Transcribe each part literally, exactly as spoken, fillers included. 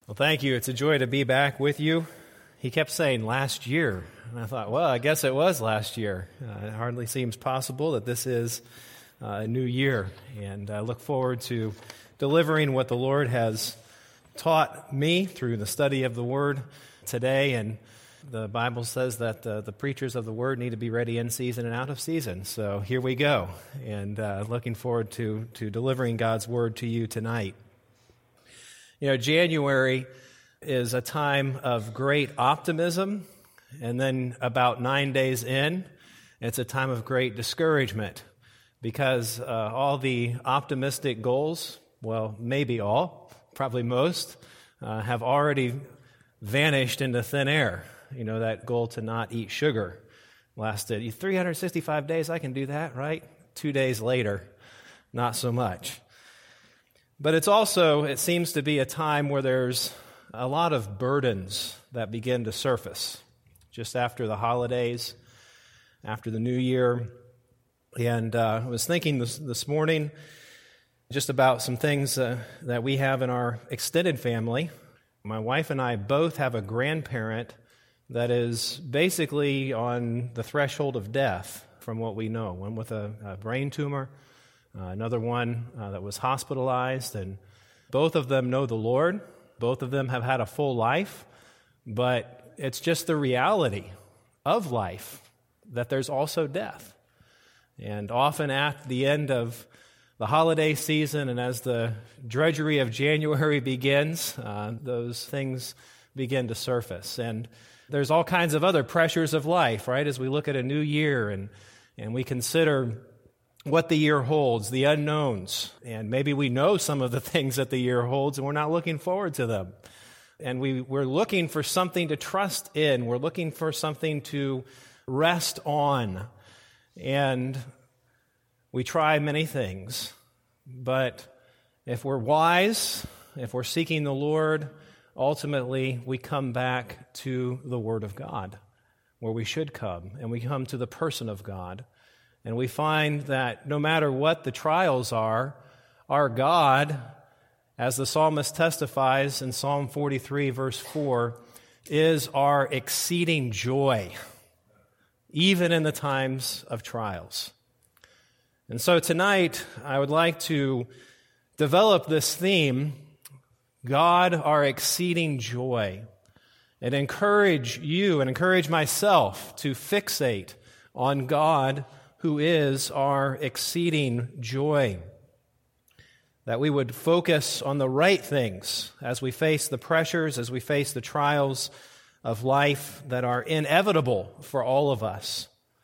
Well, thank you. It's a joy to be back with you. He kept saying last year, and I thought, well, I guess it was last year. Uh, it hardly seems possible that this is uh, a new year, and I look forward to delivering what the Lord has taught me through the study of the Word today. And the Bible says that uh, the preachers of the Word need to be ready in season and out of season. So here we go, and uh, looking forward to, to delivering God's Word to you tonight. You know, January is a time of great optimism, and then about nine days in, it's a time of great discouragement because uh, all the optimistic goals, well, maybe all, probably most, uh, have already vanished into thin air. You know, that goal to not eat sugar lasted three hundred sixty-five days, I can do that, right? Two days later, not so much. But it's also, it seems to be a time where there's a lot of burdens that begin to surface just after the holidays, after the new year. And uh, I was thinking this, this morning just about some things uh, that we have in our extended family. My wife and I both have a grandparent that is basically on the threshold of death from what we know, one with a, a brain tumor, Uh, another one uh, that was hospitalized, and both of them know the Lord. Both of them have had a full life, but it's just the reality of life that there's also death. And often at the end of the holiday season and as the drudgery of January begins, uh, those things begin to surface. And there's all kinds of other pressures of life, right, as we look at a new year and, and we consider what the year holds, the unknowns, and maybe we know some of the things that the year holds and we're not looking forward to them. And we, we're looking for something to trust in. We're looking for something to rest on. And we try many things. But if we're wise, if we're seeking the Lord, ultimately we come back to the Word of God, where we should come, and we come to the person of God. And we find that no matter what the trials are, our God, as the psalmist testifies in Psalm forty-three, verse four, is our exceeding joy, even in the times of trials. And so tonight, I would like to develop this theme, God, our exceeding joy, and encourage you and encourage myself to fixate on God, who is our exceeding joy. That we would focus on the right things as we face the pressures, as we face the trials of life that are inevitable for all of us.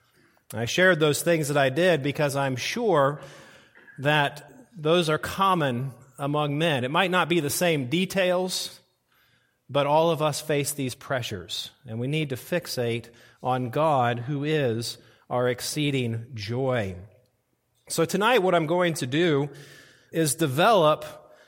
I shared those things that I did because I'm sure that those are common among men. It might not be the same details, but all of us face these pressures, and we need to fixate on God, who is our exceeding joy. So tonight what I'm going to do is develop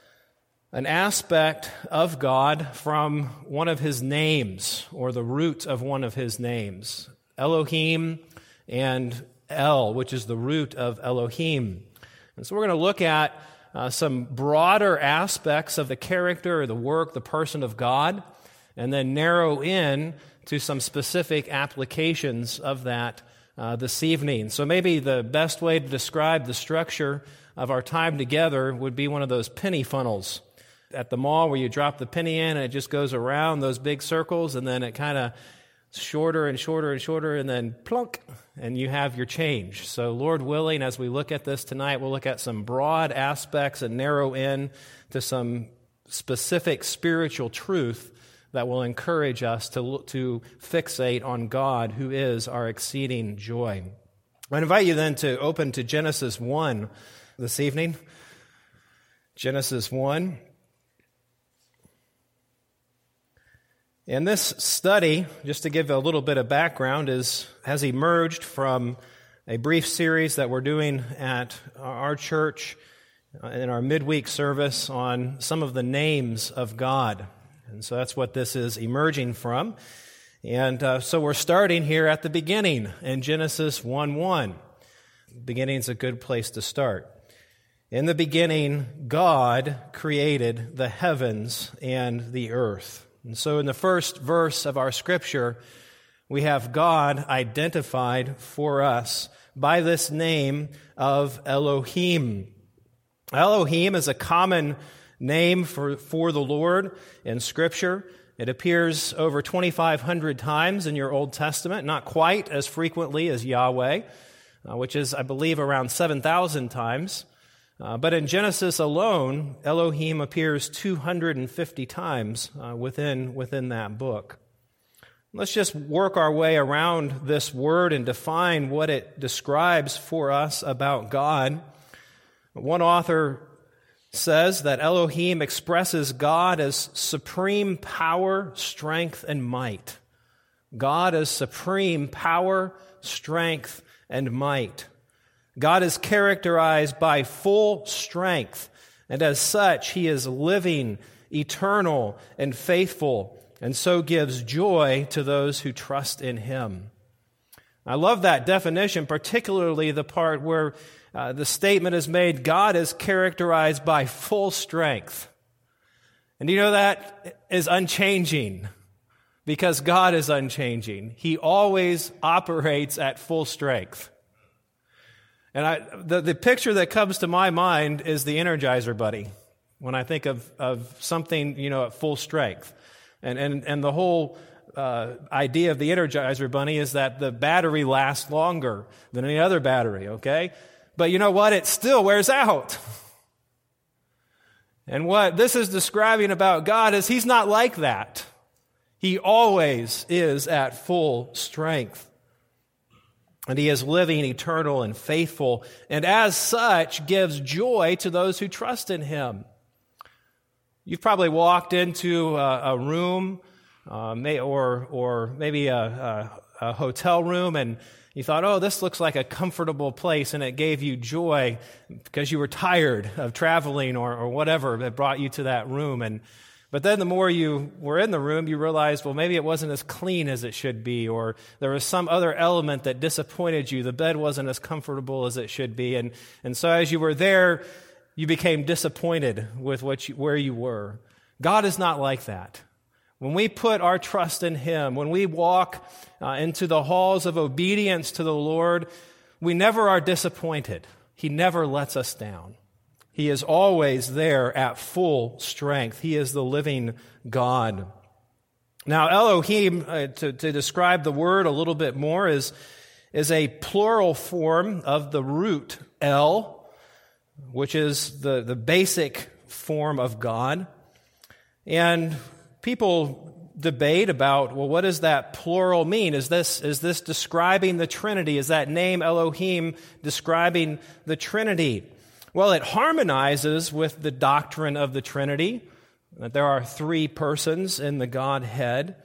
an aspect of God from one of His names, or the root of one of His names, Elohim and El, which is the root of Elohim. And so we're going to look at uh, some broader aspects of the character, the work, the person of God, and then narrow in to some specific applications of that Uh, this evening. So maybe the best way to describe the structure of our time together would be one of those penny funnels at the mall where you drop the penny in and it just goes around those big circles, and then it kind of shorter and shorter and shorter, and then plunk, and you have your change. So Lord willing, as we look at this tonight, we'll look at some broad aspects and narrow in to some specific spiritual truth that will encourage us to to fixate on God, who is our exceeding joy. I invite you then to open to Genesis one this evening. Genesis one. And this study, just to give a little bit of background, is has emerged from a brief series that we're doing at our church in our midweek service on some of the names of God. And so that's what this is emerging from. And uh, so we're starting here at the beginning in Genesis one one. Beginning is a good place to start. In the beginning, God created the heavens and the earth. And so in the first verse of our scripture, we have God identified for us by this name of Elohim. Elohim is a common name for, for the Lord in Scripture. It appears over twenty-five hundred times in your Old Testament, not quite as frequently as Yahweh, uh, which is, I believe, around seven thousand times. Uh, but in Genesis alone, Elohim appears two hundred fifty times uh, within, within that book. Let's just work our way around this word and define what it describes for us about God. One author says that Elohim expresses God as supreme power, strength, and might. God is supreme power, strength, and might. God is characterized by full strength, and as such, He is living, eternal, and faithful, and so gives joy to those who trust in Him. I love that definition, particularly the part where uh, the statement is made, God is characterized by full strength. And you know that is unchanging, because God is unchanging. He always operates at full strength. And I, the, the picture that comes to my mind is the Energizer Bunny when I think of, of something, you know, at full strength. And and and the whole uh, idea of the Energizer Bunny is that the battery lasts longer than any other battery, okay? But you know what? It still wears out. And what this is describing about God is He's not like that. He always is at full strength. And He is living, eternal, and faithful, and as such gives joy to those who trust in Him. You've probably walked into a, a room, uh, may, or or maybe a, a, a hotel room, and you thought, oh, this looks like a comfortable place, and it gave you joy because you were tired of traveling or, or whatever that brought you to that room. And But then the more you were in the room, you realized, well, maybe it wasn't as clean as it should be, or there was some other element that disappointed you. The bed wasn't as comfortable as it should be. And, and so as you were there, you became disappointed with what you, where you were. God is not like that. When we put our trust in Him, when we walk uh, into the halls of obedience to the Lord, we never are disappointed. He never lets us down. He is always there at full strength. He is the living God. Now, Elohim, uh, to, to describe the word a little bit more, is, is a plural form of the root El, which is the, the basic form of God. And people debate about, well, what does that plural mean? Is this, is this describing the Trinity? Is that name Elohim describing the Trinity? Well, it harmonizes with the doctrine of the Trinity, that there are three persons in the Godhead.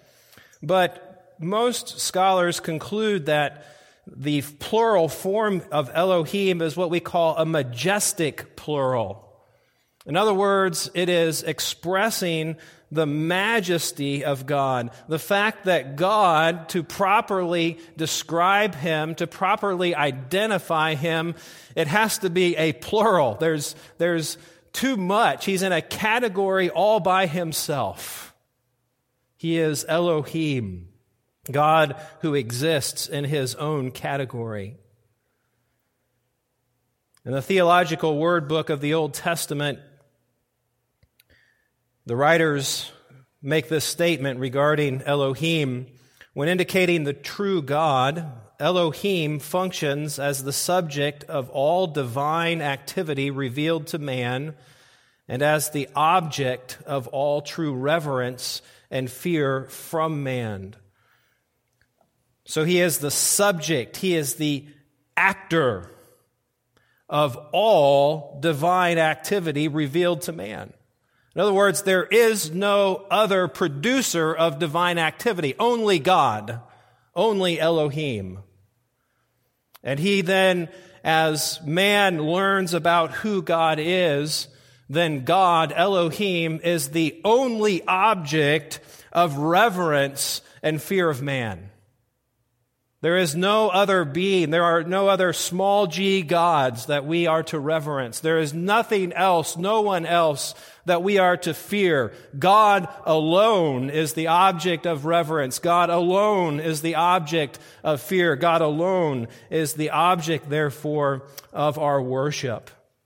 But most scholars conclude that the plural form of Elohim is what we call a majestic plural. In other words, it is expressing the majesty of God, the fact that God, to properly describe Him, to properly identify Him, it has to be a plural. There's, there's too much. He's in a category all by Himself. He is Elohim, God who exists in His own category. In the Theological Word Book of the Old Testament, the writers make this statement regarding Elohim. When indicating the true God, Elohim functions as the subject of all divine activity revealed to man and as the object of all true reverence and fear from man. So He is the subject, He is the actor of all divine activity revealed to man. In other words, there is no other producer of divine activity, only God, only Elohim. And He then, as man learns about who God is, then God, Elohim, is the only object of reverence and fear of man. There is no other being, there are no other small g gods that we are to reverence. There is nothing else, no one else that we are to fear. God alone is the object of reverence. God alone is the object of fear. God alone is the object, therefore, of our worship.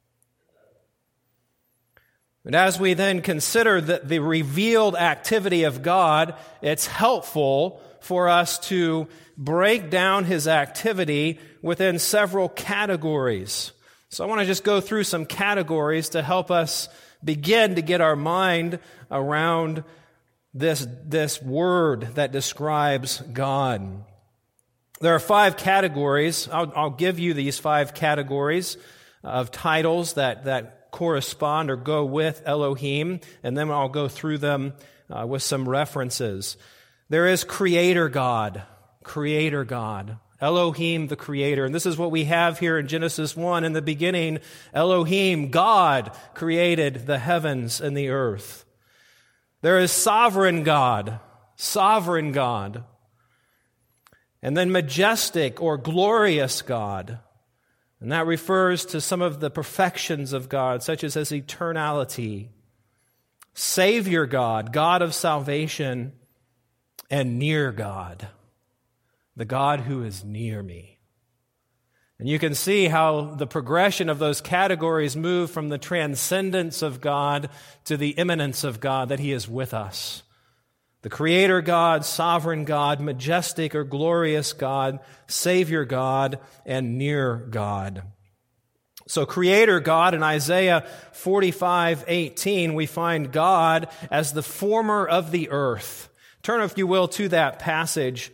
And as we then consider the, the revealed activity of God, it's helpful for us to break down his activity within several categories. So I want to just go through some categories to help us begin to get our mind around this, this word that describes God. There are five categories. I'll, I'll give you these five categories of titles that, that correspond or go with Elohim, and then I'll go through them uh, with some references. There is Creator God, Creator God, Elohim the Creator. And this is what we have here in Genesis one. In the beginning, Elohim, God, created the heavens and the earth. There is Sovereign God, Sovereign God. And then Majestic or Glorious God. And that refers to some of the perfections of God, such as his eternality. Savior God, God of salvation. And near God, the God who is near me. And you can see how the progression of those categories move from the transcendence of God to the immanence of God, that he is with us. The Creator God, Sovereign God, Majestic or Glorious God, Savior God, and near God. So Creator God, in Isaiah forty-five eighteen, we find God as the former of the earth. Turn, if you will, to that passage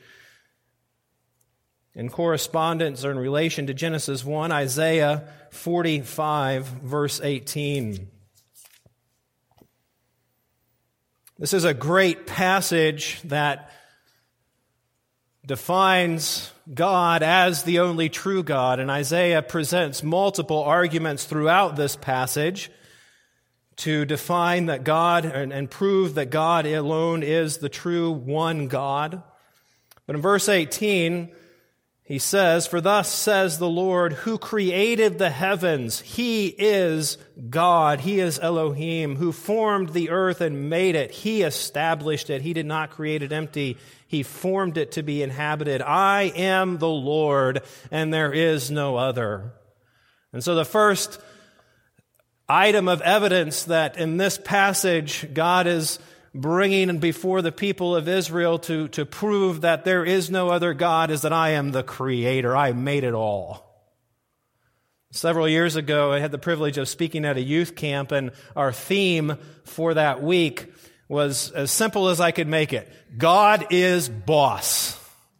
in correspondence or in relation to Genesis one, Isaiah forty-five, verse eighteen. This is a great passage that defines God as the only true God, and Isaiah presents multiple arguments throughout this passage to define that God and, and prove that God alone is the true one God. But in verse eighteen, he says, "For thus says the Lord, who created the heavens. He is God. He is Elohim, who formed the earth and made it. He established it. He did not create it empty. He formed it to be inhabited. I am the Lord, and there is no other." And so the first item of evidence that in this passage God is bringing before the people of Israel to, to prove that there is no other God is that I am the Creator. I made it all. Several years ago, I had the privilege of speaking at a youth camp, and our theme for that week was as simple as I could make it. God is boss.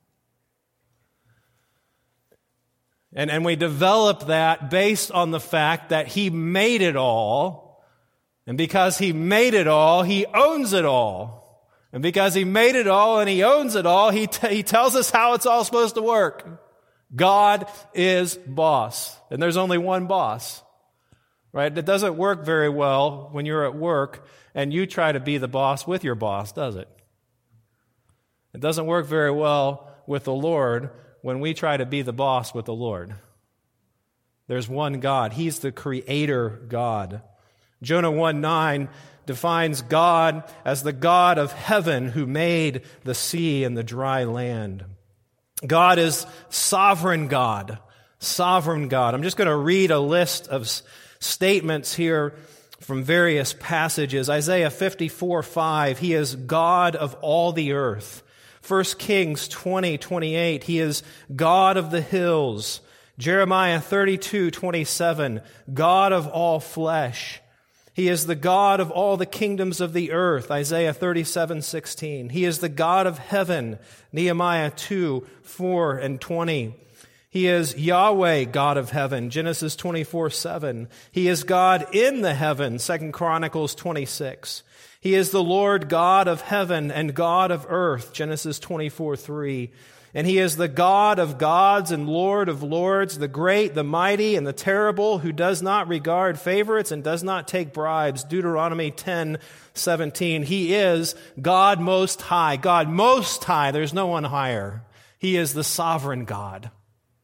And, and we developed that based on the fact that he made it all. And because he made it all, he owns it all. And because he made it all and he owns it all, he, t- he tells us how it's all supposed to work. God is boss. And there's only one boss. Right? It doesn't work very well when you're at work and you try to be the boss with your boss, does it? It doesn't work very well with the Lord when we try to be the boss with the Lord. There's one God. He's the Creator God. Jonah one nine defines God as the God of heaven who made the sea and the dry land. God is sovereign God. Sovereign God. I'm just going to read a list of s- statements here from various passages. Isaiah fifty-four five, He is God of all the earth. First Kings twenty twenty-eight, He is God of the hills. Jeremiah thirty-two twenty-seven, God of all flesh. He is the God of all the kingdoms of the earth. Isaiah thirty-seven sixteen. He is the God of heaven. Nehemiah two four and twenty. He is Yahweh, God of heaven. Genesis twenty-four seven. He is God in the heaven. Second Chronicles twenty-six. He is the Lord God of heaven and God of earth. Genesis twenty-four three. And He is the God of gods and Lord of lords, the great, the mighty, and the terrible, who does not regard favorites and does not take bribes. Deuteronomy ten seventeen. He is God most high. God most high. There's no one higher. He is the sovereign God.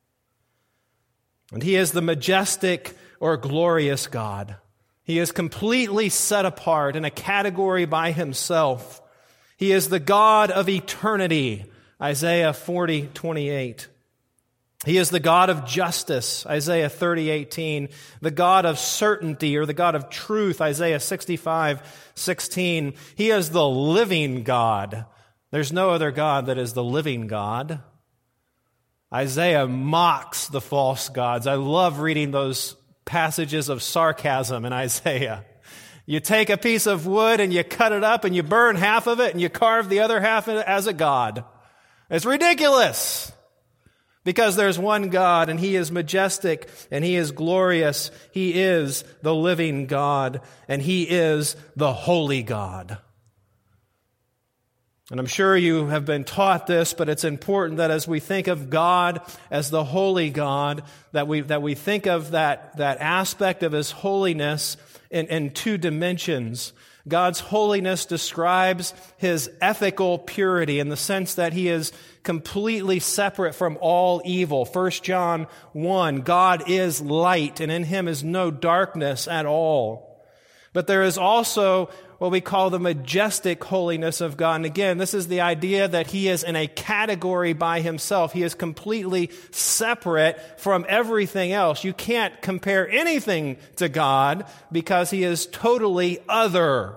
And He is the majestic or glorious God. He is completely set apart in a category by Himself. He is the God of eternity, Isaiah forty twenty-eight. He is the God of justice, Isaiah thirty eighteen. The God of certainty, or the God of truth, Isaiah sixty-five sixteen. He is the living God. There's no other God that is the living God. Isaiah mocks the false gods. I love reading those passages of sarcasm in Isaiah. You take a piece of wood and you cut it up and you burn half of it and you carve the other half as a god. It's ridiculous because there's one God and He is majestic and He is glorious. He is the living God and He is the holy God. And I'm sure you have been taught this, but it's important that as we think of God as the holy God, that we that we think of that, that aspect of His holiness in, in two dimensions. God's holiness describes His ethical purity in the sense that He is completely separate from all evil. First John one, God is light, and in Him is no darkness at all. But there is also what we call the majestic holiness of God. And again, this is the idea that He is in a category by Himself. He is completely separate from everything else. You can't compare anything to God because He is totally other.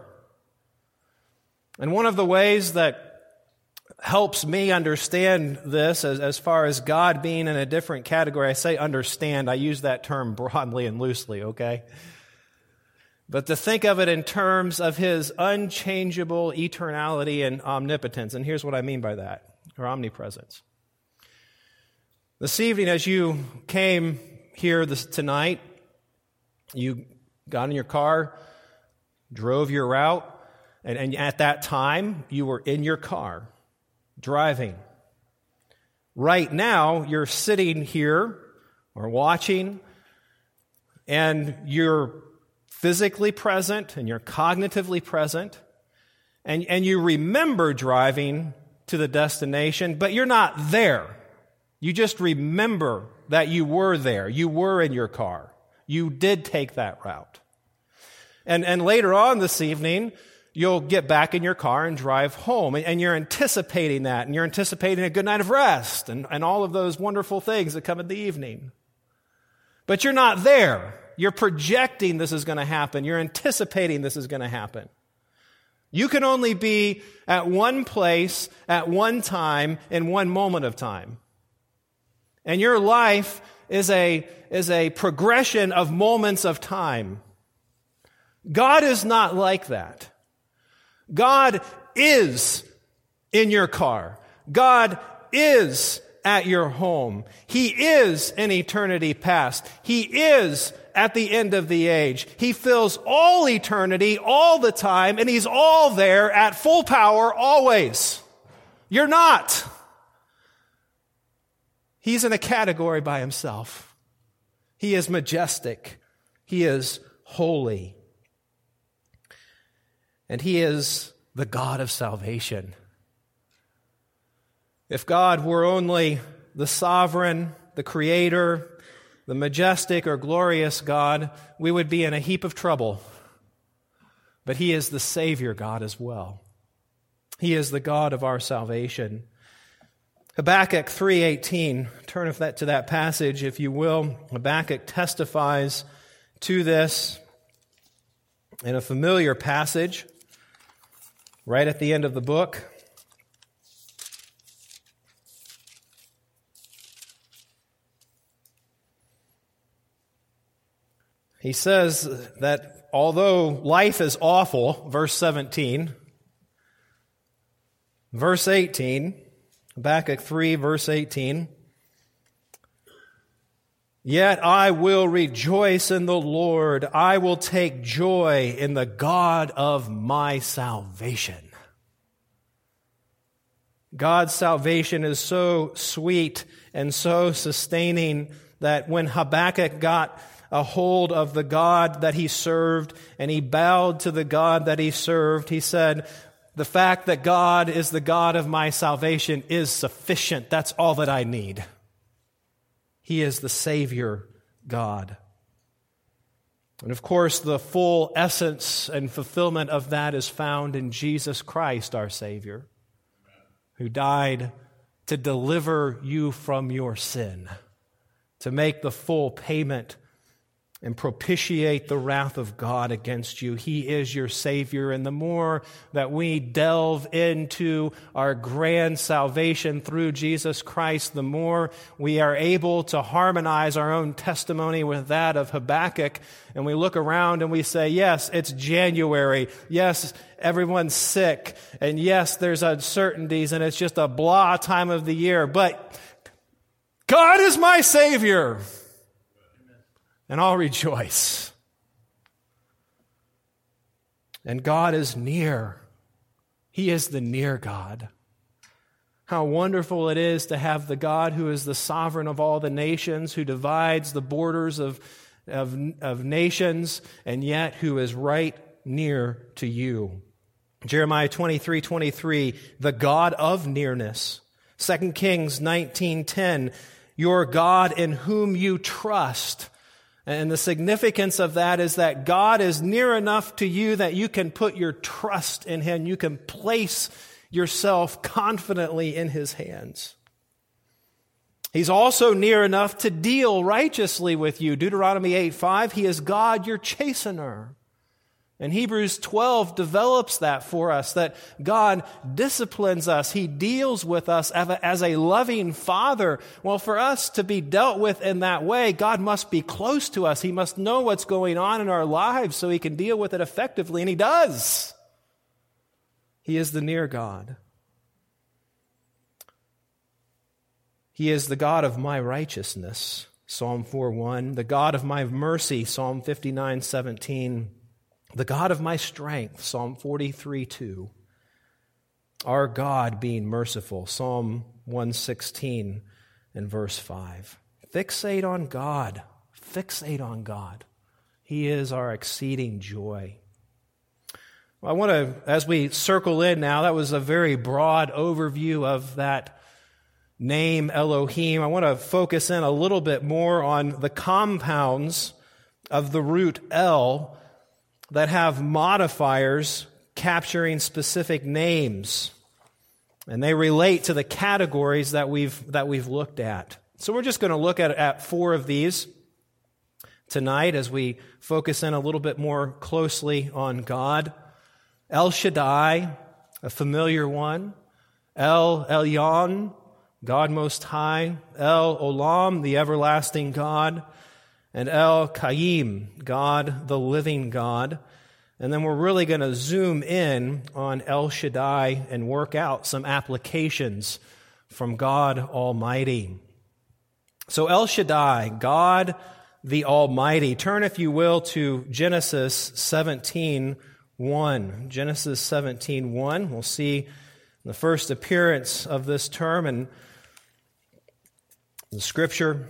And one of the ways that helps me understand this as, as far as God being in a different category, I say understand, I use that term broadly and loosely, okay? But to think of it in terms of His unchangeable eternality and omnipotence. And here's what I mean by that, or omnipresence. This evening, as you came here this, tonight, you got in your car, drove your route, and, and at that time, you were in your car, driving. Right now, you're sitting here or watching, and you're physically present and you're cognitively present, and, and you remember driving to the destination, but you're not there. You just remember that you were there. You were in your car. You did take that route. And, and later on this evening, you'll get back in your car and drive home, and, and you're anticipating that, and you're anticipating a good night of rest and, and all of those wonderful things that come in the evening. But you're not there. You're projecting this is going to happen. You're anticipating this is going to happen. You can only be at one place, at one time, in one moment of time. And your life is a, is a progression of moments of time. God is not like that. God is in your car. God is at your home. He is in eternity past. He is at the end of the age. He fills all eternity all the time, and He's all there at full power always. You're not. He's in a category by Himself. He is majestic. He is holy. And He is the God of salvation. If God were only the sovereign, the creator, the majestic or glorious God, we would be in a heap of trouble. But He is the Savior God as well. He is the God of our salvation. Habakkuk three eighteen, turn of that to that passage, if you will. Habakkuk testifies to this in a familiar passage right at the end of the book. He says that although life is awful, verse seventeen, verse eighteen, Habakkuk three, verse eighteen, yet I will rejoice in the Lord. I will take joy in the God of my salvation. God's salvation is so sweet and so sustaining that when Habakkuk got a hold of the God that he served, and he bowed to the God that he served, he said, the fact that God is the God of my salvation is sufficient. That's all that I need. He is the Savior God. And of course, the full essence and fulfillment of that is found in Jesus Christ, our Savior, who died to deliver you from your sin, to make the full payment and propitiate the wrath of God against you. He is your Savior, and the more that we delve into our grand salvation through Jesus Christ, the more we are able to harmonize our own testimony with that of Habakkuk, and we look around and we say, yes, it's January, yes, everyone's sick, and yes, there's uncertainties, and it's just a blah time of the year, but God is my Savior. And I'll rejoice. And God is near. He is the near God. How wonderful it is to have the God who is the sovereign of all the nations, who divides the borders of, of, of nations, and yet who is right near to you. Jeremiah twenty-three twenty-three, the God of nearness. Second Kings nineteen ten, your God in whom you trust. And the significance of that is that God is near enough to you that you can put your trust in Him. You can place yourself confidently in His hands. He's also near enough to deal righteously with you. Deuteronomy eight five, He is God, your chastener. And Hebrews twelve develops that for us, that God disciplines us. He deals with us as a loving Father. Well, for us to be dealt with in that way, God must be close to us. He must know what's going on in our lives so He can deal with it effectively, and He does. He is the near God. He is the God of my righteousness, Psalm four one, the God of my mercy, Psalm fifty-nine seventeen, the God of my strength, Psalm forty-three two. Our God being merciful, Psalm one sixteen and verse five. Fixate on God. Fixate on God. He is our exceeding joy. Well, I want to, as we circle in now, that was a very broad overview of that name Elohim. I want to focus in a little bit more on the compounds of the root El that have modifiers capturing specific names. And they relate to the categories that we've that we've looked at. So we're just going to look at, at four of these tonight as we focus in a little bit more closely on God. El Shaddai, a familiar one. El Elyon, God Most High. El Olam, the everlasting God. And El Qayyim, God, the living God. And then we're really going to zoom in on El Shaddai and work out some applications from God Almighty. So El Shaddai, God the Almighty. Turn, if you will, to Genesis seventeen one. Genesis seventeen one. We'll see the first appearance of this term in the Scripture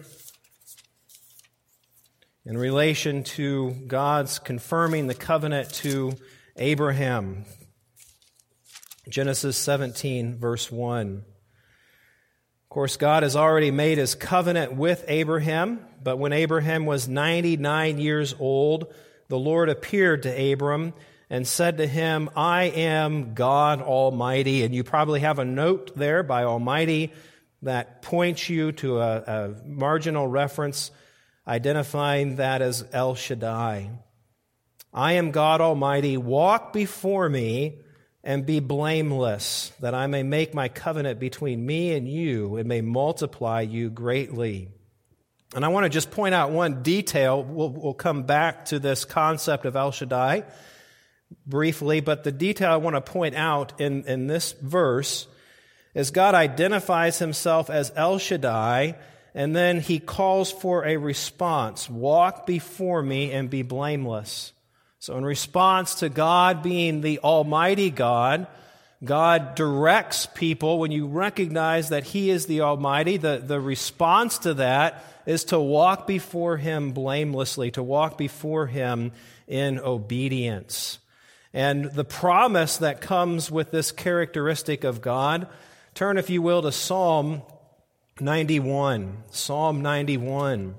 in relation to God's confirming the covenant to Abraham. Genesis seventeen, verse one. Of course, God has already made His covenant with Abraham, but when Abraham was ninety-nine years old, the Lord appeared to Abram and said to him, I am God Almighty. And you probably have a note there by Almighty that points you to a, a marginal reference identifying that as El Shaddai. I am God Almighty, walk before me and be blameless, that I may make my covenant between me and you and may multiply you greatly. And I want to just point out one detail. We'll, we'll come back to this concept of El Shaddai briefly, but the detail I want to point out in, in this verse is God identifies Himself as El Shaddai, and then He calls for a response. Walk before me and be blameless. So in response to God being the Almighty God, God directs people. When you recognize that He is the Almighty, the, the response to that is to walk before Him blamelessly, to walk before Him in obedience. And the promise that comes with this characteristic of God, turn, if you will, to Psalm ninety-one. Psalm ninety-one.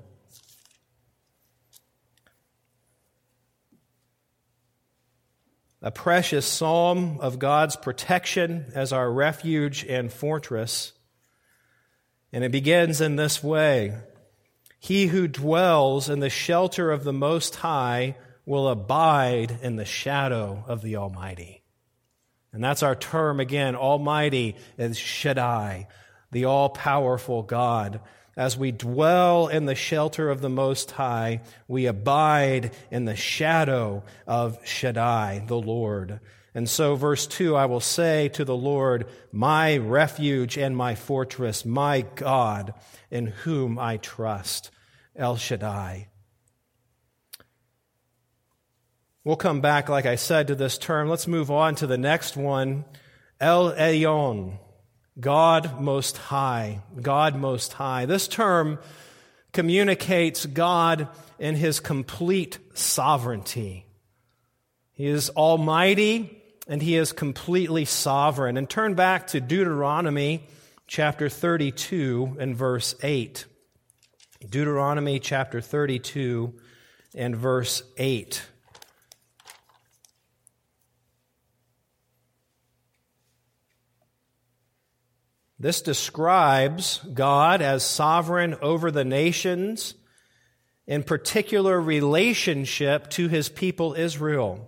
A precious psalm of God's protection as our refuge and fortress. And it begins in this way: He who dwells in the shelter of the Most High will abide in the shadow of the Almighty. And that's our term again. Almighty is Shaddai, the all-powerful God. As we dwell in the shelter of the Most High, we abide in the shadow of Shaddai, the Lord. And so, verse two, I will say to the Lord, my refuge and my fortress, my God, in whom I trust, El Shaddai. We'll come back, like I said, to this term. Let's move on to the next one, El Elyon. God Most High, God Most High. This term communicates God in His complete sovereignty. He is almighty and He is completely sovereign. And turn back to Deuteronomy chapter thirty-two and verse eight. Deuteronomy chapter thirty-two and verse eight. This describes God as sovereign over the nations, in particular relationship to His people Israel.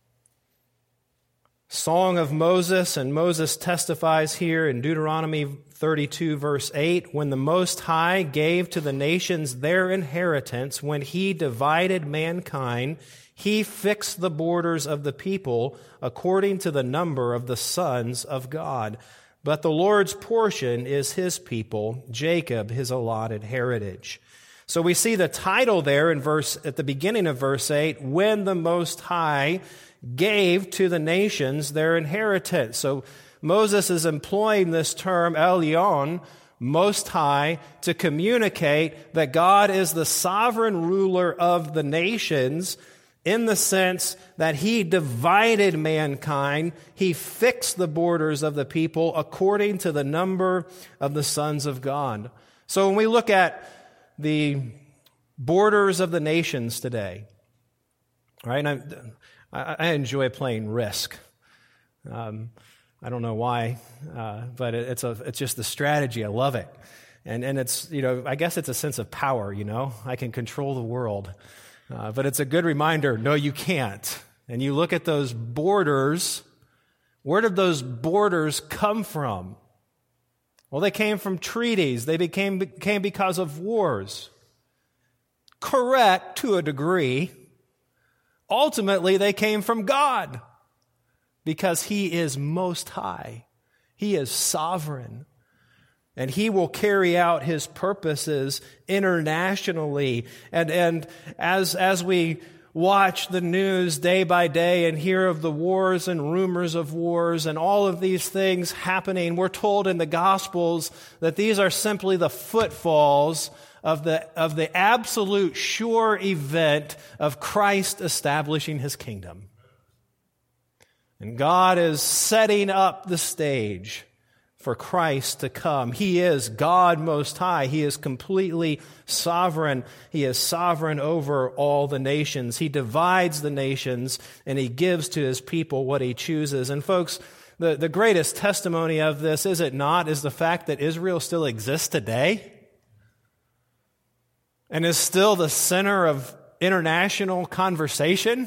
Song of Moses, and Moses testifies here in Deuteronomy thirty-two, verse eight, when the Most High gave to the nations their inheritance, when He divided mankind, He fixed the borders of the people according to the number of the sons of God. But the Lord's portion is His people, Jacob, His allotted heritage. So we see the title there in verse, at the beginning of verse eight, when the Most High gave to the nations their inheritance. So Moses is employing this term, Elyon, Most High, to communicate that God is the sovereign ruler of the nations, in the sense that He divided mankind, He fixed the borders of the people according to the number of the sons of God. So when we look at the borders of the nations today, right? I, I enjoy playing Risk. Um, I don't know why, uh, but it, it's a it's just the strategy. I love it, and and it's you know I guess it's a sense of power. You know, I can control the world. Uh, but it's a good reminder, no, you can't. And you look at those borders, where did those borders come from? Well, they came from treaties. They became, came because of wars. Correct, to a degree. Ultimately, they came from God, because He is Most High. He is sovereign. And He will carry out His purposes internationally. And, and as, as we watch the news day by day and hear of the wars and rumors of wars and all of these things happening, we're told in the Gospels that these are simply the footfalls of the, of the absolute sure event of Christ establishing His kingdom. And God is setting up the stage for Christ to come. He is God Most High. He is completely sovereign. He is sovereign over all the nations. He divides the nations, and He gives to His people what He chooses. And folks, the, the greatest testimony of this, is it not, is the fact that Israel still exists today and is still the center of international conversation.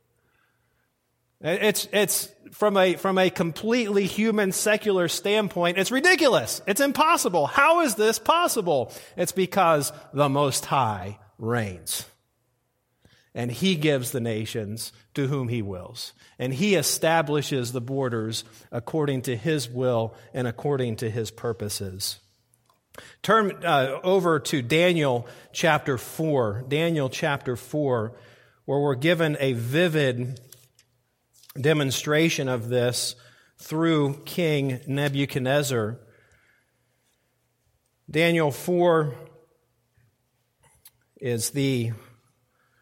It's, it's, From a, from a completely human, secular standpoint, it's ridiculous. It's impossible. How is this possible? It's because the Most High reigns. And He gives the nations to whom He wills. And He establishes the borders according to His will and according to His purposes. Turn uh, over to Daniel chapter four. Daniel chapter four, where we're given a vivid demonstration of this through King Nebuchadnezzar. Daniel four is the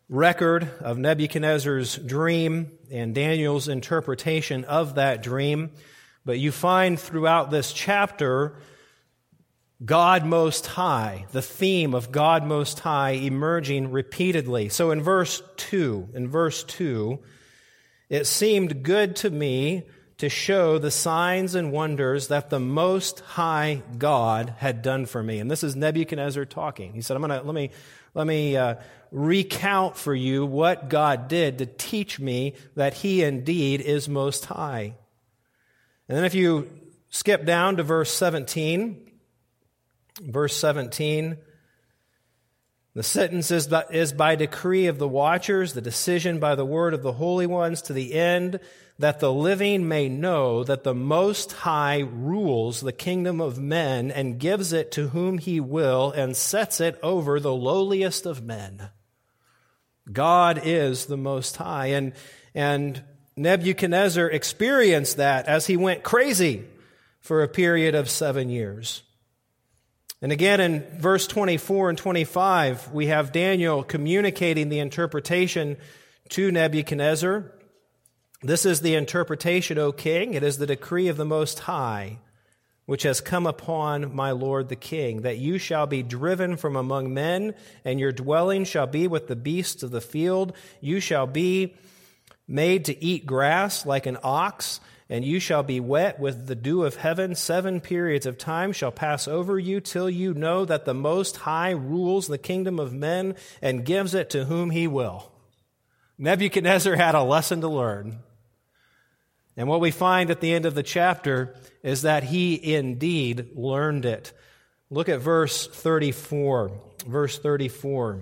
record of Nebuchadnezzar's dream and Daniel's interpretation of that dream, but you find throughout this chapter God Most High, the theme of God Most High emerging repeatedly. So in verse two, in verse two, it seemed good to me to show the signs and wonders that the Most High God had done for me. And this is Nebuchadnezzar talking. He said, I'm going to, let me, let me uh, recount for you what God did to teach me that He indeed is Most High. And then if you skip down to verse seventeen, Verse seventeen, the sentence is by, is by decree of the watchers, the decision by the word of the holy ones, to the end that the living may know that the Most High rules the kingdom of men and gives it to whom He will and sets it over the lowliest of men. God is the Most High. And, and Nebuchadnezzar experienced that as he went crazy for a period of seven years. And again, in verse twenty-four and twenty-five, we have Daniel communicating the interpretation to Nebuchadnezzar. This is the interpretation, O king. It is the decree of the Most High, which has come upon my lord the king, that you shall be driven from among men, and your dwelling shall be with the beasts of the field. You shall be made to eat grass like an ox, and you shall be wet with the dew of heaven. Seven periods of time shall pass over you till you know that the Most High rules the kingdom of men and gives it to whom He will. Nebuchadnezzar had a lesson to learn. And what we find at the end of the chapter is that he indeed learned it. Look at verse thirty-four. Verse thirty-four.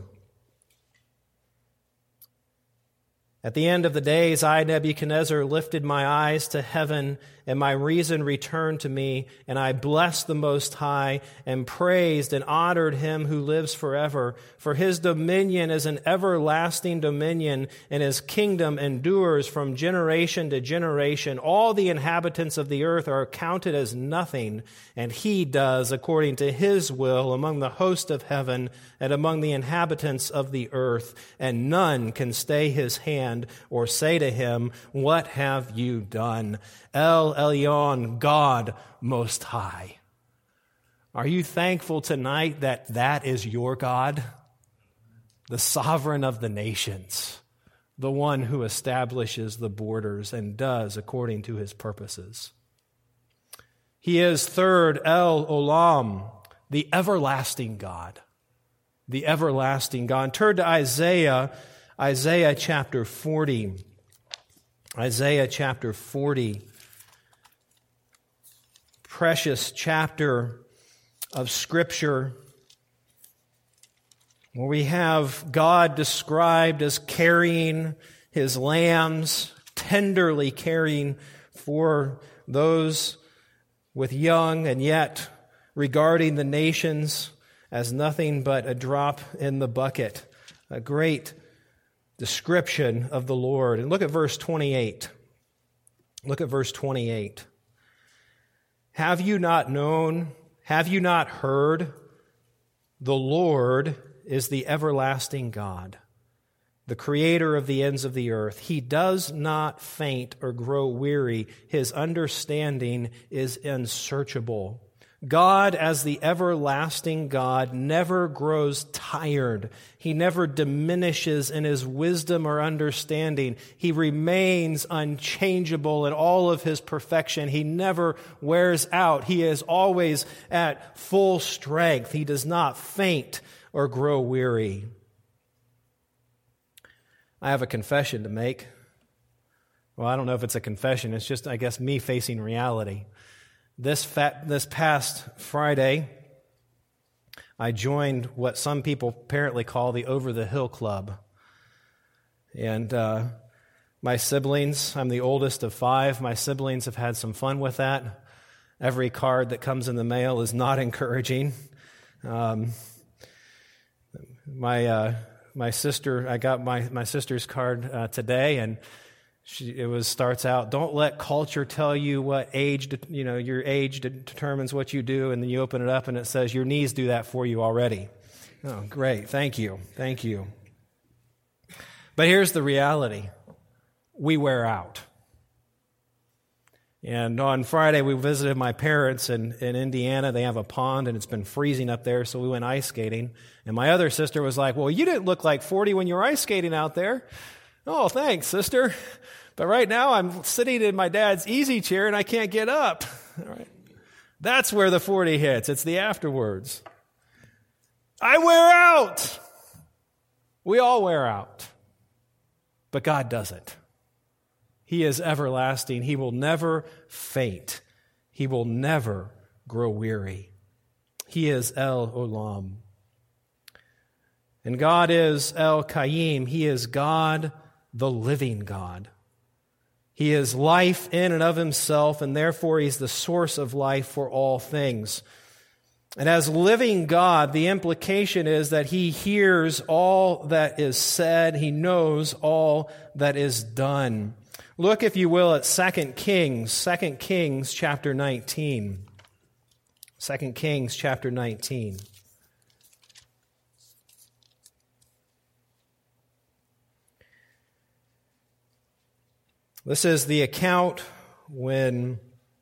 At the end of the days, I, Nebuchadnezzar, lifted my eyes to heaven, and my reason returned to me, and I blessed the Most High, and praised and honored Him who lives forever. For His dominion is an everlasting dominion, and His kingdom endures from generation to generation. All the inhabitants of the earth are counted as nothing, and He does according to His will among the host of heaven and among the inhabitants of the earth, and none can stay His hand or say to Him, what have you done? El Elyon, God Most High. Are you thankful tonight that that is your God? The sovereign of the nations, the one who establishes the borders and does according to His purposes. He is third, El Olam, the everlasting God. The everlasting God. Turn to Isaiah Isaiah chapter forty. Isaiah chapter forty. Precious chapter of Scripture where we have God described as carrying His lambs, tenderly caring for those with young, and yet regarding the nations as nothing but a drop in the bucket. A great description of the Lord. And look at verse twenty-eight. Look at verse twenty-eight. Have you not known, have you not heard? The Lord is the everlasting God, the creator of the ends of the earth. He does not faint or grow weary. His understanding is unsearchable. God, as the everlasting God, never grows tired. He never diminishes in His wisdom or understanding. He remains unchangeable in all of His perfection. He never wears out. He is always at full strength. He does not faint or grow weary. I have a confession to make. Well, I don't know if it's a confession. It's just, I guess, me facing reality. This fat, this past Friday, I joined what some people apparently call the Over the Hill Club. And uh, my siblings, I'm the oldest of five, my siblings have had some fun with that. Every card that comes in the mail is not encouraging. Um, my uh, my sister, I got my, my sister's card uh, today, and She, it was starts out, don't let culture tell you what age, you know, your age determines what you do, and then you open it up and it says your knees do that for you already. Oh, great. Thank you. Thank you. But here's the reality. We wear out. And on Friday, we visited my parents in, in Indiana. They have a pond, and it's been freezing up there, so we went ice skating. And my other sister was like, well, you didn't look like forty when you were ice skating out there. Oh, thanks, sister. But right now, I'm sitting in my dad's easy chair, and I can't get up. All right. That's where the forty hits. It's the afterwards. I wear out. We all wear out. But God doesn't. He is everlasting. He will never faint. He will never grow weary. He is El Olam. And God is El Qayyim. He is God, the living God. He is life in and of himself, and therefore he's the source of life for all things. And as living God, the implication is that he hears all that is said. He knows all that is done. Look, if you will, at Second Kings, Second Kings chapter nineteen. Second Kings chapter nineteen. This is the account when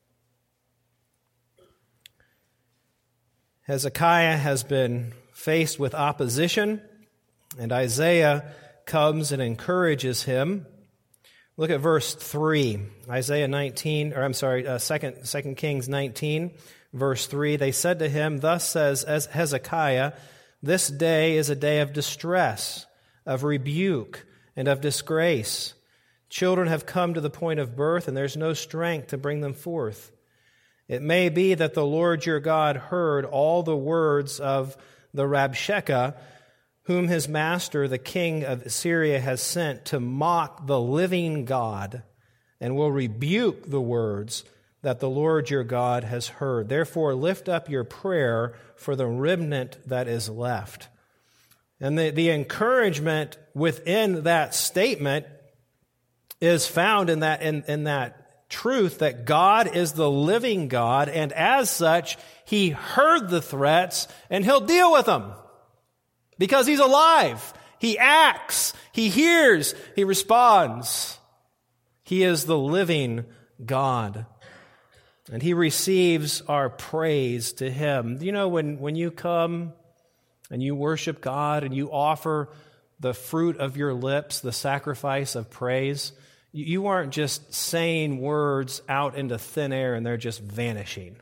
Hezekiah has been faced with opposition, and Isaiah comes and encourages him. Look at verse three, Isaiah nineteen, or I'm sorry, uh, second, Second Kings nineteen, verse three. They said to him, thus says Hezekiah, this day is a day of distress, of rebuke, and of disgrace. Children have come to the point of birth, and there's no strength to bring them forth. It may be that the Lord your God heard all the words of the Rabshakeh, whom his master, the king of Syria, has sent to mock the living God, and will rebuke the words that the Lord your God has heard. Therefore, lift up your prayer for the remnant that is left. And the, the encouragement within that statement is found in that, in, in that truth that God is the living God, and as such, he heard the threats, and he'll deal with them. Because he's alive. He acts. He hears. He responds. He is the living God. And he receives our praise to him. You know, when, when you come and you worship God and you offer the fruit of your lips, the sacrifice of praise, you aren't just saying words out into thin air and they're just vanishing.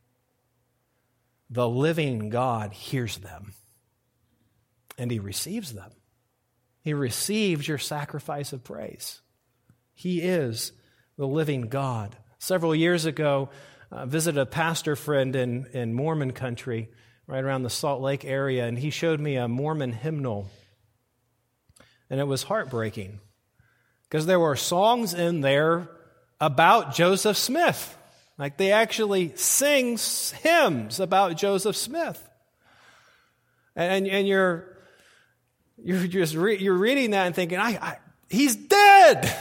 The living God hears them. And he receives them. He receives your sacrifice of praise. He is the living God. Several years ago, I visited a pastor friend in, in Mormon country, right around the Salt Lake area, and he showed me a Mormon hymnal. And it was heartbreaking, because there were songs in there about Joseph Smith. Like they actually sing hymns about Joseph Smith. And, and you're... You're just re- you're reading that and thinking, I, I, he's dead.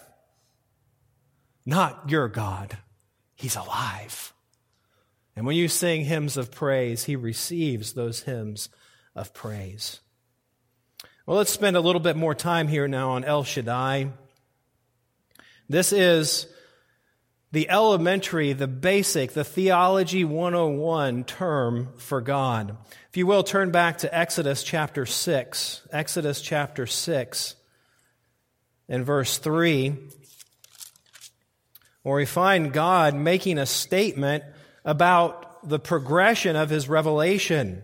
Not your God. He's alive. And when you sing hymns of praise, he receives those hymns of praise. Well, let's spend a little bit more time here now on El Shaddai. This is the elementary, the basic, the Theology one oh one term for God. If you will, turn back to Exodus chapter six. Exodus chapter six and verse three, where we find God making a statement about the progression of his revelation.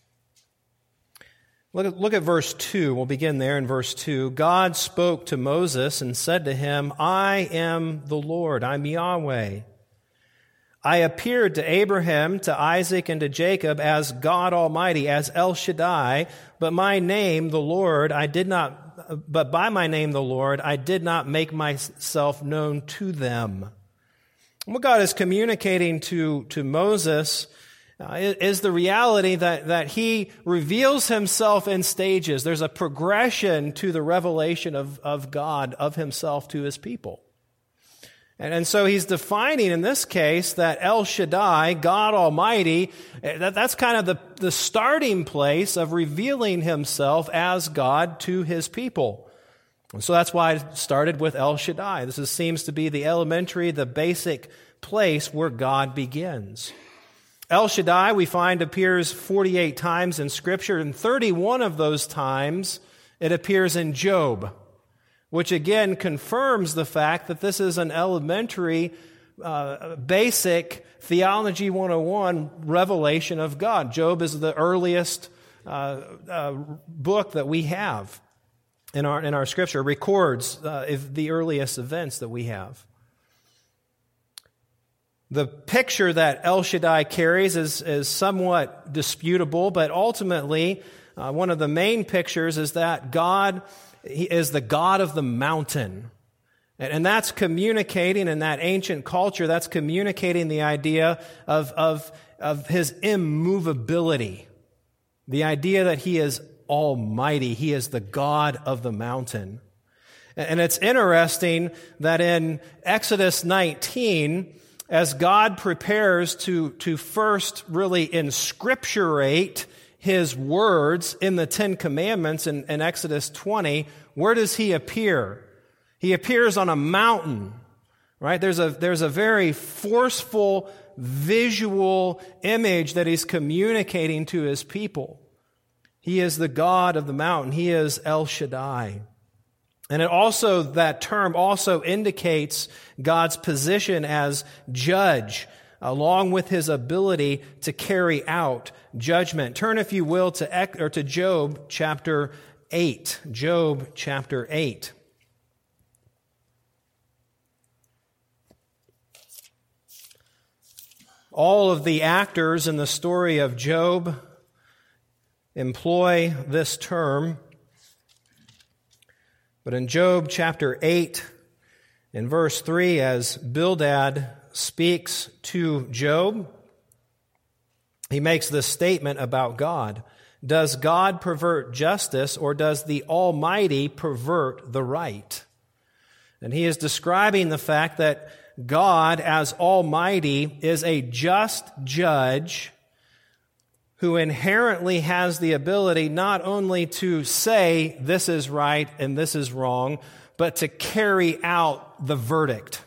Look at, look at verse two. We'll begin there in verse two. God spoke to Moses and said to him, I am the Lord, I'm Yahweh. I appeared to Abraham, to Isaac, and to Jacob as God Almighty, as El Shaddai, but my name, the Lord, I did not, but by my name, the Lord, I did not make myself known to them. And what God is communicating to, to Moses uh, is the reality that, that he reveals himself in stages. There's a progression to the revelation of, of God, of himself to his people. And, and so he's defining in this case that El Shaddai, God Almighty, that, that's kind of the, the starting place of revealing himself as God to his people. And so that's why I started with El Shaddai. This is, seems to be the elementary, the basic place where God begins. El Shaddai, we find, appears forty-eight times in Scripture, and thirty-one of those times it appears in Job, which again confirms the fact that this is an elementary, uh, basic Theology one oh one revelation of God. Job is the earliest uh, uh, book that we have in our in our Scripture, records uh, if the earliest events that we have. The picture that El Shaddai carries is, is somewhat disputable, but ultimately, uh, one of the main pictures is that God He is the God of the mountain. And, and that's communicating, in that ancient culture, that's communicating the idea of, of, of His immovability. The idea that He is almighty. He is the God of the mountain. And, and it's interesting that in Exodus nineteen, as God prepares to, to first really inscripturate His words in the Ten Commandments in, in Exodus twenty, where does He appear? He appears on a mountain, right? There's a, there's a very forceful visual image that He's communicating to His people. He is the God of the mountain. He is El Shaddai. And it also, that term also indicates God's position as judge, along with His ability to carry out judgment. Turn, if you will, to, or to Job chapter eight. Job chapter eight. All of the actors in the story of Job employ this term. But in Job chapter eight, in verse three, as Bildad speaks to Job, he makes this statement about God. Does God pervert justice, or does the Almighty pervert the right? And he is describing the fact that God, as Almighty, is a just judge who inherently has the ability not only to say this is right and this is wrong, but to carry out the verdict.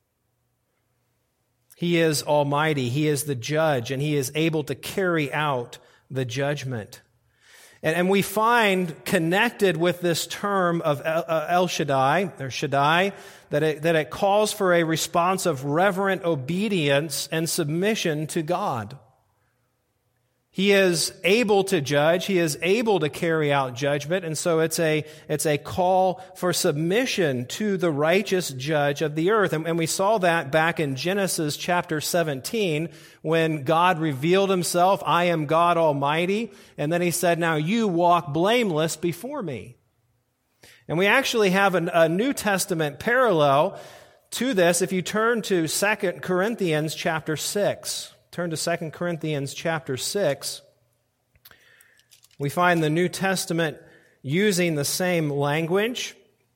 He is Almighty, He is the judge, and He is able to carry out the judgment. And, and we find connected with this term of El, uh, El Shaddai, or Shaddai, that it, that it calls for a response of reverent obedience and submission to God. He is able to judge. He is able to carry out judgment. And so it's a, it's a call for submission to the righteous judge of the earth. And, and we saw that back in Genesis chapter seventeen, when God revealed Himself, I am God Almighty. And then He said, now you walk blameless before me. And we actually have a, a New Testament parallel to this if you turn to Second Corinthians chapter six. Turn to Second Corinthians chapter six. We find the New Testament using the same language.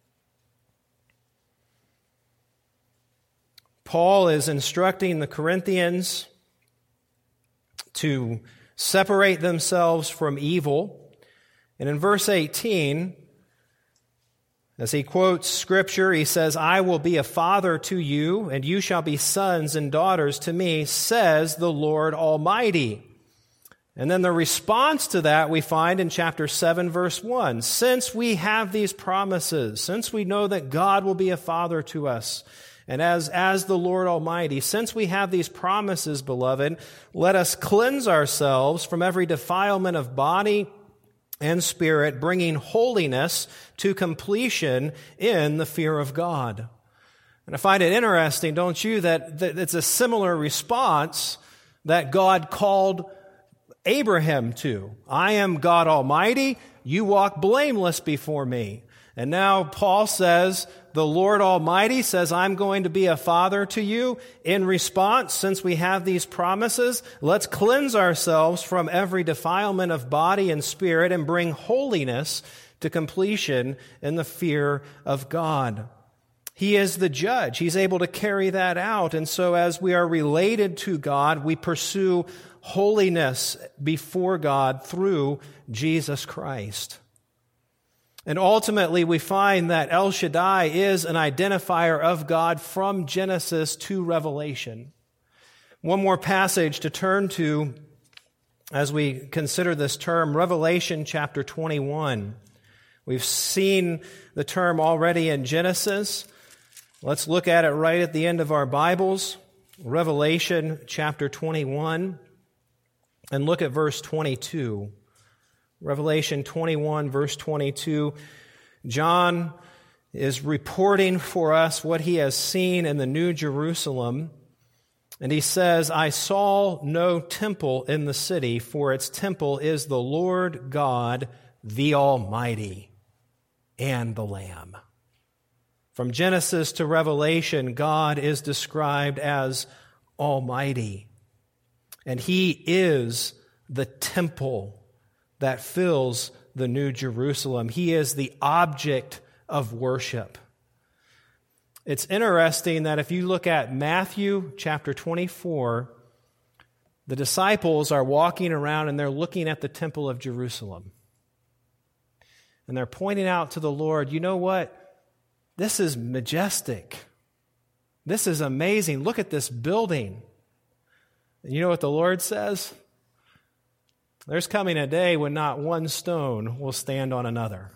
Paul is instructing the Corinthians to separate themselves from evil. And in verse eighteen, as he quotes Scripture, he says, I will be a father to you, and you shall be sons and daughters to me, says the Lord Almighty. And then the response to that we find in chapter seven, verse one. Since we have these promises, since we know that God will be a father to us, and as, as the Lord Almighty, since we have these promises, beloved, let us cleanse ourselves from every defilement of body and spirit, bringing holiness to completion in the fear of God. And I find it interesting, don't you, that, that it's a similar response that God called Abraham to. I am God Almighty, you walk blameless before me. And now Paul says, the Lord Almighty says, I'm going to be a father to you. In response, since we have these promises, let's cleanse ourselves from every defilement of body and spirit and bring holiness to completion in the fear of God. He is the judge. He's able to carry that out. And so as we are related to God, we pursue holiness before God through Jesus Christ. And ultimately, we find that El Shaddai is an identifier of God from Genesis to Revelation. One more passage to turn to as we consider this term, Revelation chapter twenty-one. We've seen the term already in Genesis. Let's look at it right at the end of our Bibles. Revelation chapter twenty-one, and look at verse twenty-two. Revelation twenty-one, verse twenty-two. John is reporting for us what he has seen in the New Jerusalem. And he says, I saw no temple in the city, for its temple is the Lord God, the Almighty, and the Lamb. From Genesis to Revelation, God is described as Almighty. And He is the temple that fills the New Jerusalem. He is the object of worship. It's interesting that if you look at Matthew chapter twenty-four, the disciples are walking around and they're looking at the temple of Jerusalem. And they're pointing out to the Lord, you know what? This is majestic. This is amazing. Look at this building. And you know what the Lord says? There's coming a day when not one stone will stand on another.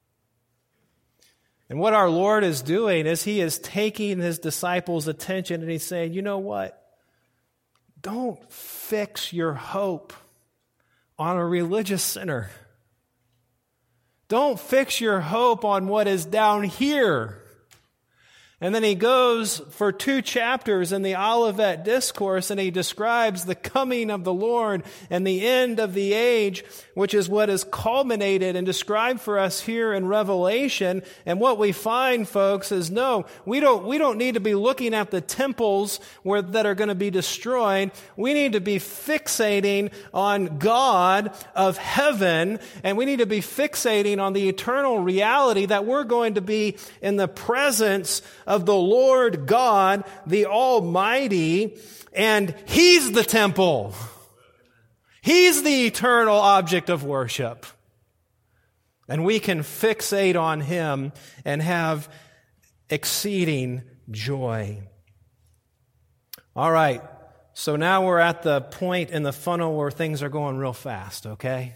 And what our Lord is doing is He is taking His disciples' attention and He's saying, you know what? Don't fix your hope on a religious center. Don't fix your hope on what is down here. And then He goes for two chapters in the Olivet Discourse and He describes the coming of the Lord and the end of the age, which is what is culminated and described for us here in Revelation. And what we find, folks, is no, we don't, we don't need to be looking at the temples where, that are going to be destroyed. We need to be fixating on God of heaven, and we need to be fixating on the eternal reality that we're going to be in the presence of the Lord God, the Almighty, and He's the temple. He's the eternal object of worship. And we can fixate on Him and have exceeding joy. All right, so now we're at the point in the funnel where things are going real fast, okay?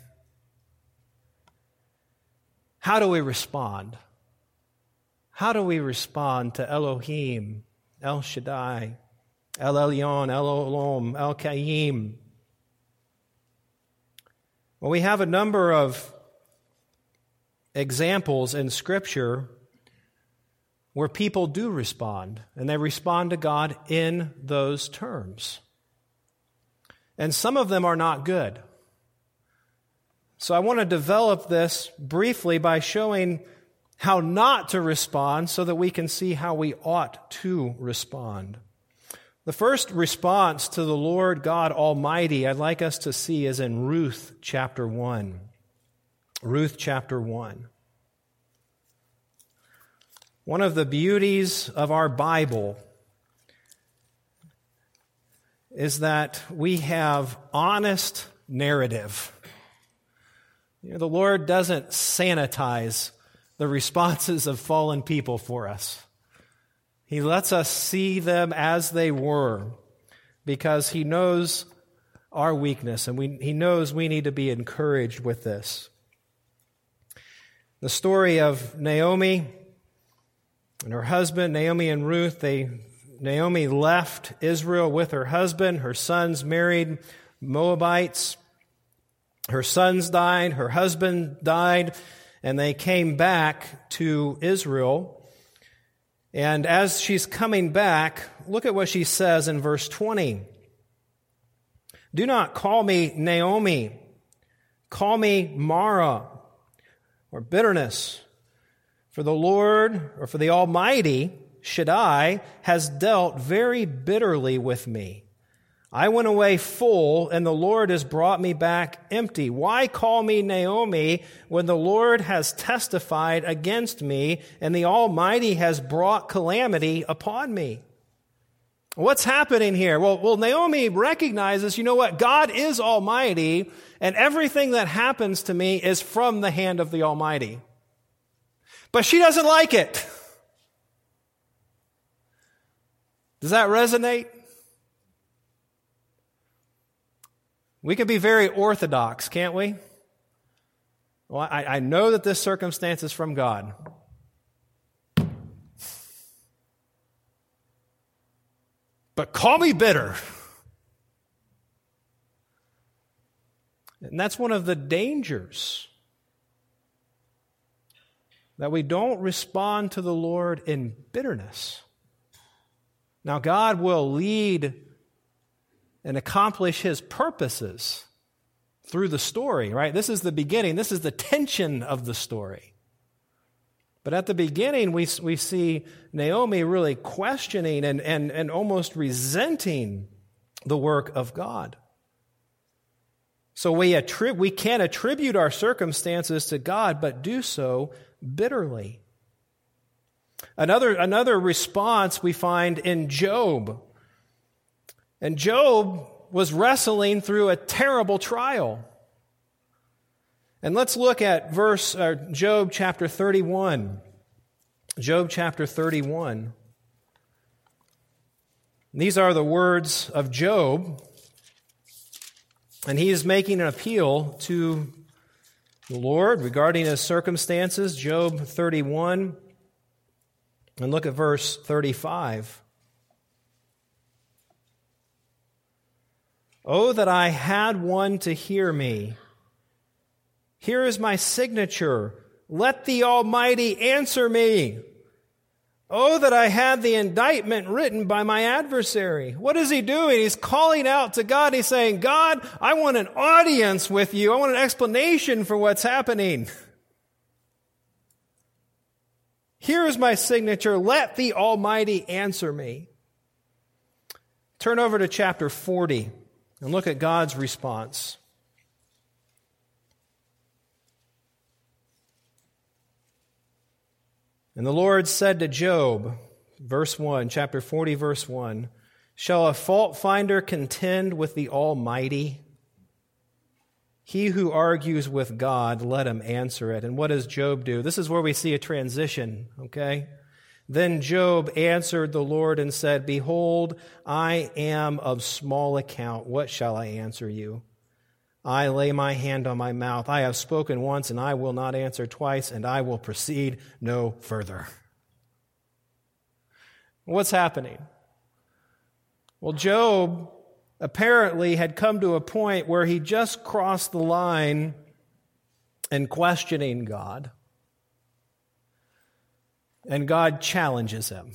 How do we respond? How do we respond to Elohim, El Shaddai, El Elyon, El Olam, El Kaim? Well, we have a number of examples in Scripture where people do respond, and they respond to God in those terms. And some of them are not good. So I want to develop this briefly by showing how not to respond so that we can see how we ought to respond. The first response to the Lord God Almighty I'd like us to see is in Ruth chapter one. Ruth chapter one. One of the beauties of our Bible is that we have honest narrative. You know, the Lord doesn't sanitize the responses of fallen people for us. He lets us see them as they were because He knows our weakness and we, He knows we need to be encouraged with this. The story of Naomi and her husband, Naomi and Ruth, they Naomi left Israel with her husband. Her sons married Moabites. Her sons died. Her husband died. And they came back to Israel. And as she's coming back, look at what she says in verse twenty. Do not call me Naomi. Call me Mara, or bitterness. For the Lord, or for the Almighty, Shaddai, has dealt very bitterly with me. I went away full, and the Lord has brought me back empty. Why call me Naomi when the Lord has testified against me, and the Almighty has brought calamity upon me? What's happening here? Well, well, Naomi recognizes, you know what? God is Almighty, and everything that happens to me is from the hand of the Almighty. but she doesn't like it. Does that resonate? We can be very orthodox, can't we? Well, I, I know that this circumstance is from God. But call me bitter. And that's one of the dangers, that we don't respond to the Lord in bitterness. Now, God will lead and accomplish His purposes through the story, right? This is the beginning. This is the tension of the story. But at the beginning, we, we see Naomi really questioning and, and, and almost resenting the work of God. So we, attrib- we can attribute our circumstances to God, but do so bitterly. Another, another response we find in Job. And Job was wrestling through a terrible trial. And let's look at verse uh, Job chapter thirty-one. Job chapter thirty-one. These are the words of Job. And he is making an appeal to the Lord regarding his circumstances. Job thirty-one. And look at verse thirty-five. Oh, that I had one to hear me. Here is my signature. Let the Almighty answer me. Oh, that I had the indictment written by my adversary. What is he doing? He's calling out to God. He's saying, God, I want an audience with you. I want an explanation for what's happening. Here is my signature. Let the Almighty answer me. Turn over to chapter forty and look at God's response. And the Lord said to Job, verse one, chapter forty, verse one, shall a fault finder contend with the Almighty? He who argues with God, let him answer it. And what does Job do? This is where we see a transition, okay? Then Job answered the Lord and said, behold, I am of small account. What shall I answer you? I lay my hand on my mouth. I have spoken once, and I will not answer twice, and I will proceed no further. What's happening? Well, Job apparently had come to a point where he just crossed the line in questioning God. And God challenges him.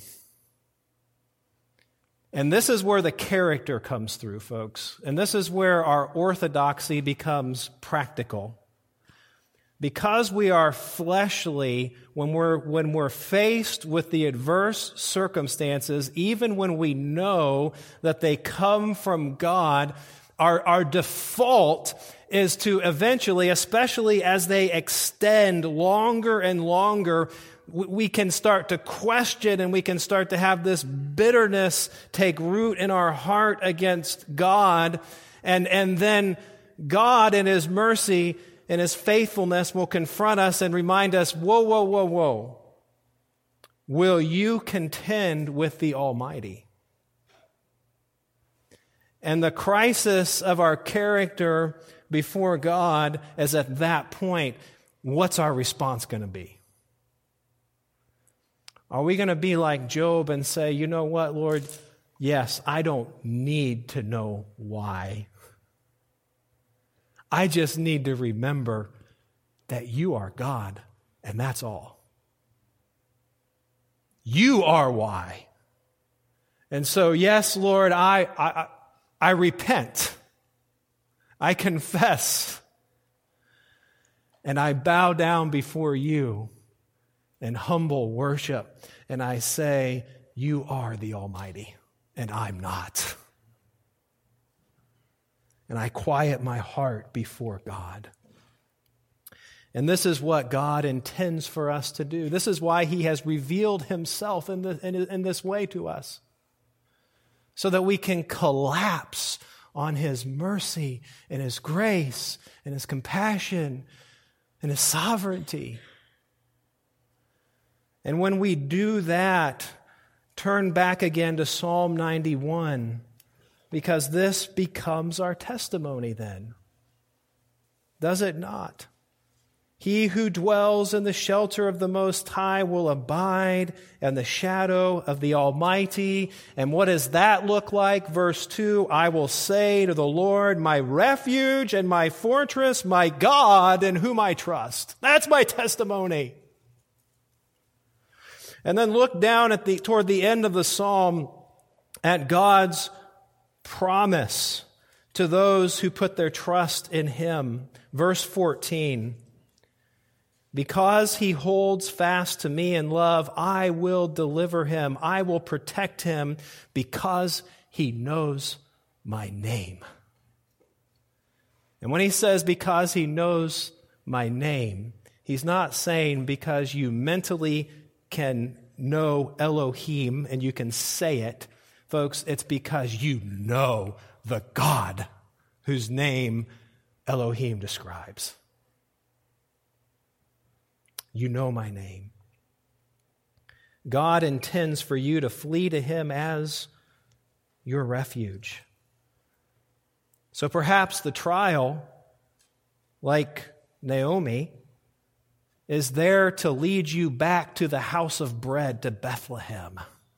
And this is where the character comes through, folks. And this is where our orthodoxy becomes practical. Because we are fleshly, when we're, when we're faced with the adverse circumstances, even when we know that they come from God, our, our default is to eventually, especially as they extend longer and longer, we can start to question and we can start to have this bitterness take root in our heart against God. And, and then God in His mercy and His faithfulness will confront us and remind us, whoa, whoa, whoa, whoa. Will you contend with the Almighty? And the crisis of our character before God is at that point, what's our response going to be? Are we going to be like Job and say, you know what, Lord? Yes, I don't need to know why. I just need to remember that you are God, and that's all. You are why. And so, yes, Lord, I, I, I repent. I confess. And I bow down before you in humble worship, and I say, you are the Almighty, and I'm not. And I quiet my heart before God. And this is what God intends for us to do. This is why He has revealed Himself in, the, in, in this way to us, so that we can collapse on His mercy and His grace and His compassion and His sovereignty. And when we do that, turn back again to Psalm ninety-one, because this becomes our testimony then. Does it not? He who dwells in the shelter of the Most High will abide in the shadow of the Almighty. And what does that look like? Verse two, I will say to the Lord, my refuge and my fortress, my God in whom I trust. That's my testimony. And then look down at the toward the end of the psalm at God's promise to those who put their trust in Him. Verse fourteen, because He holds fast to me in love, I will deliver him. I will protect him because He knows my name. And when He says because He knows my name, He's not saying because you mentally can know Elohim and you can say it. Folks, it's because you know the God whose name Elohim describes. You know my name. God intends for you to flee to Him as your refuge. So perhaps the trial, like Naomi, is there to lead you back to the house of bread, to Bethlehem.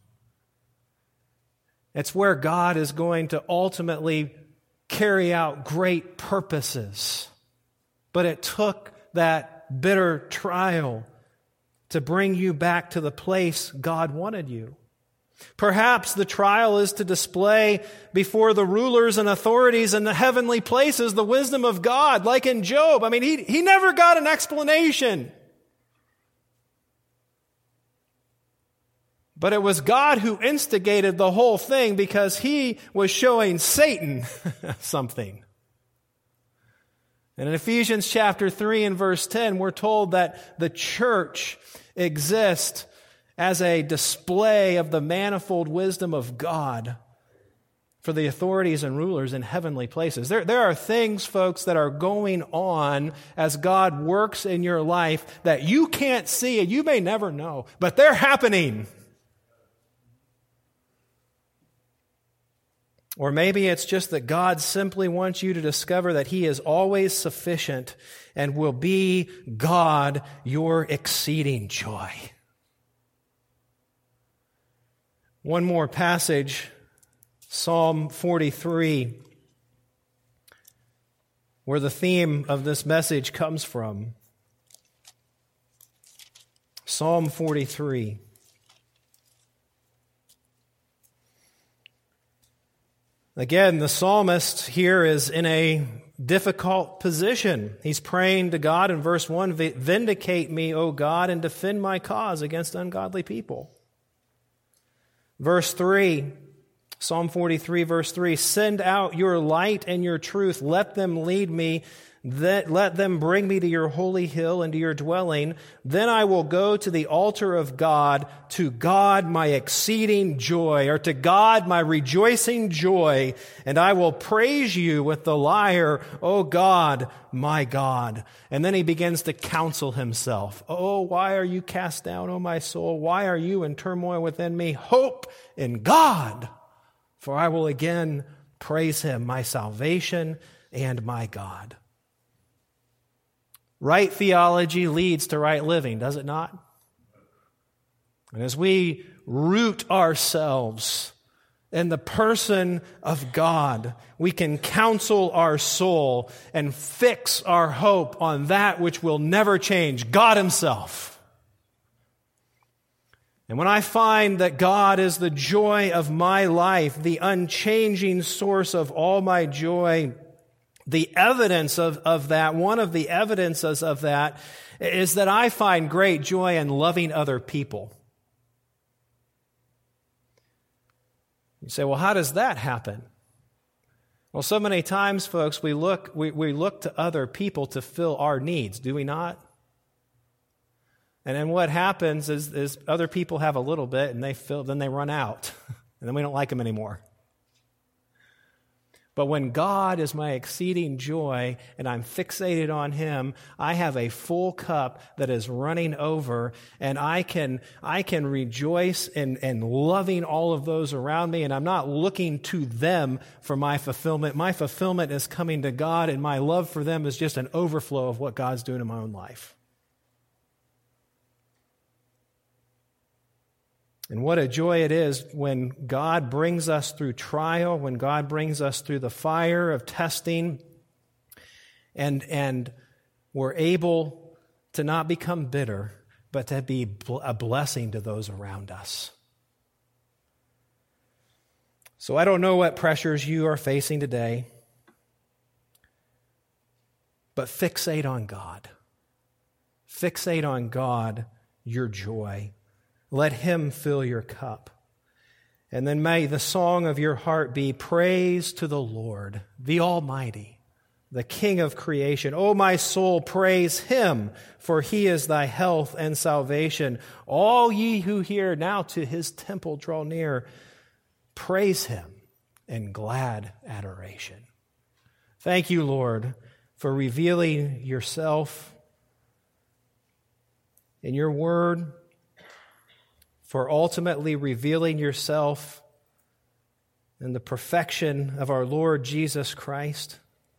It's where God is going to ultimately carry out great purposes. But it took that bitter trial to bring you back to the place God wanted you. Perhaps the trial is to display before the rulers and authorities in the heavenly places the wisdom of God, like in Job. I mean, he, he never got an explanation. But it was God who instigated the whole thing because He was showing Satan something. And in Ephesians chapter three and verse ten, we're told that the church exists as a display of the manifold wisdom of God for the authorities and rulers in heavenly places. There, there are things, folks, that are going on as God works in your life that you can't see and you may never know, but they're happening. Or maybe it's just that God simply wants you to discover that He is always sufficient and will be God, your exceeding joy. One more passage, Psalm forty-three, where the theme of this message comes from. Psalm forty-three. Again, the psalmist here is in a difficult position. He's praying to God in verse one, vindicate me, O God, and defend my cause against ungodly people. Verse three, Psalm forty-three, verse three, send out your light and your truth. Let them lead me. Let them bring me to your holy hill and to your dwelling. Then I will go to the altar of God, to God my exceeding joy, or to God my rejoicing joy, and I will praise you with the lyre, O God, my God. And then he begins to counsel himself. Oh, why are you cast down, O my soul? Why are you in turmoil within me? Hope in God, for I will again praise Him, my salvation and my God. Right theology leads to right living, does it not? And as we root ourselves in the person of God, we can counsel our soul and fix our hope on that which will never change, God Himself. And when I find that God is the joy of my life, the unchanging source of all my joy, the evidence of, of that, one of the evidences of that is that I find great joy in loving other people. You say, well, how does that happen? Well, so many times, folks, we look we, we look to other people to fill our needs, do we not? And then what happens is, is other people have a little bit and they fill, then they run out, and then we don't like them anymore. But when God is my exceeding joy and I'm fixated on Him, I have a full cup that is running over, and I can I can rejoice in, in loving all of those around me, and I'm not looking to them for my fulfillment. My fulfillment is coming to God, and my love for them is just an overflow of what God's doing in my own life. And what a joy it is when God brings us through trial, when God brings us through the fire of testing, and, and we're able to not become bitter, but to be a blessing to those around us. So I don't know what pressures you are facing today, but fixate on God. Fixate on God, your joy. Let Him fill your cup. And then may the song of your heart be praise to the Lord, the Almighty, the King of creation. O my soul, praise Him, for He is thy health and salvation. All ye who hear now to His temple draw near. Praise Him in glad adoration. Thank you, Lord, for revealing yourself in your word, for ultimately revealing yourself in the perfection of our Lord Jesus Christ.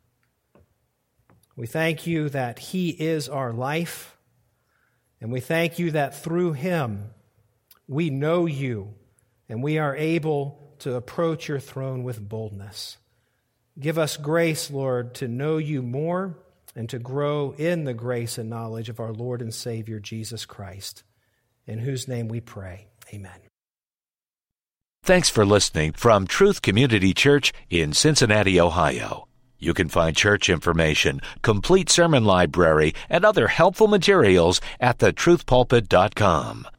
We thank you that He is our life, and we thank you that through Him we know you, and we are able to approach your throne with boldness. Give us grace, Lord, to know you more and to grow in the grace and knowledge of our Lord and Savior, Jesus Christ, in whose name we pray. Amen. Thanks for listening from Truth Community Church in Cincinnati, Ohio. You can find church information, complete sermon library, and other helpful materials at the truth pulpit dot com.